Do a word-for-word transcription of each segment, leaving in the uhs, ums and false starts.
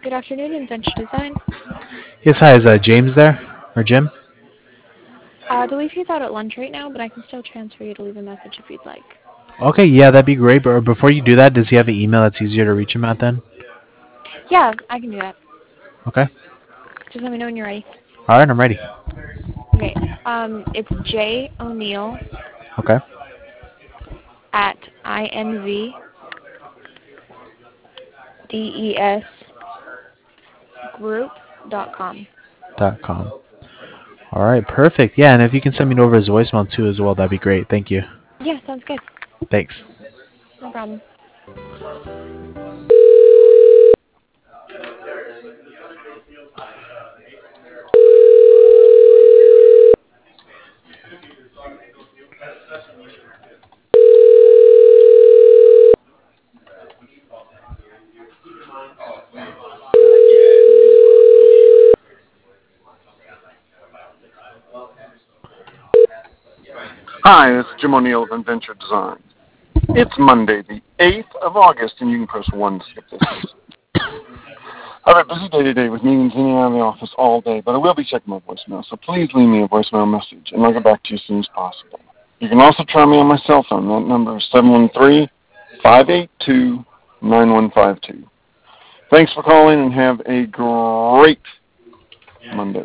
Good afternoon, Invention Design. Yes, hi. Is uh, James there? Or Jim? Uh, I believe he's out at lunch right now, but I can still transfer you to leave a message if you'd like. Okay, yeah, that'd be great. But before you do that, does he have an email that's easier to reach him at then? Yeah, I can do that. Okay. Just let me know when you're ready. All right, I'm ready. Okay. Um, it's J O'Neill Okay. at I N V D E S group dot com. Dot com. All right, perfect. Yeah, and if you can send me over his voicemail too as well, that'd be great. Thank you. Yeah, sounds good. Thanks. No problem. Hi, it's Jim O'Neill of Inventure Design. It's Monday, the eighth of August, and you can press one to skip this. I have a busy day today with meetings in and out of the office all day, but I will be checking my voicemail, so please leave me a voicemail message, and I'll get back to you as soon as possible. You can also try me on my cell phone. That number is seven one three, five eight two, nine one five two. Thanks for calling, and have a great Monday.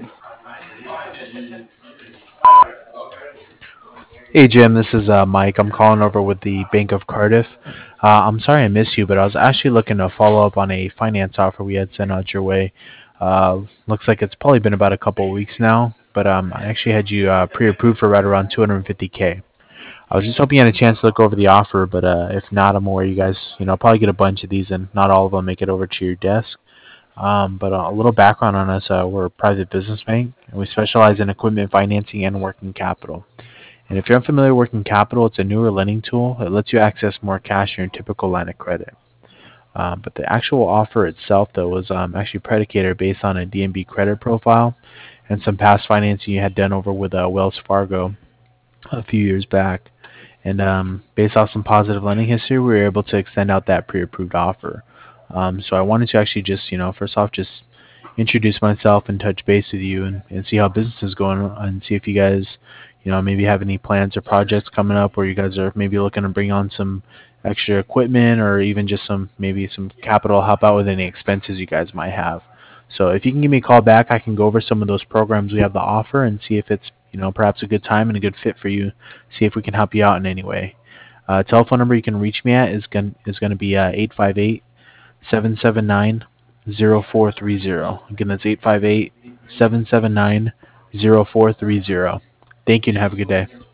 Hey Jim, this is uh, Mike. I'm calling over with the Bank of Cardiff. Uh, I'm sorry I missed you, but I was actually looking to follow up on a finance offer we had sent out your way. Uh, looks like it's probably been about a couple of weeks now, but um, I actually had you uh, pre-approved for right around two hundred fifty K. I was just hoping you had a chance to look over the offer, but uh, if not, I'm aware you guys, you know, probably get a bunch of these, and not all of them make it over to your desk. Um, but uh, a little background on us: uh, we're a private business bank, and we specialize in equipment financing and working capital. And if you're unfamiliar with working capital, it's a newer lending tool that lets you access more cash in your typical line of credit. Um, but the actual offer itself, though, was um, actually predicated based on a D N B credit profile and some past financing you had done over with uh, Wells Fargo a few years back. And um, based off some positive lending history, we were able to extend out that pre-approved offer. Um, so I wanted to actually just, you know, first off, just introduce myself and touch base with you and, and see how business is going and see if you guys, you know, maybe have any plans or projects coming up where you guys are maybe looking to bring on some extra equipment or even just some maybe some capital to help out with any expenses you guys might have. So if you can give me a call back, I can go over some of those programs we have to offer and see if it's, you know, perhaps a good time and a good fit for you. See if we can help you out in any way. Uh, telephone number you can reach me at is going is going to be uh, eight five eight, seven seven nine, zero four three zero. Again, that's eight five eight, seven seven nine, zero four three zero. Thank you and have a good day.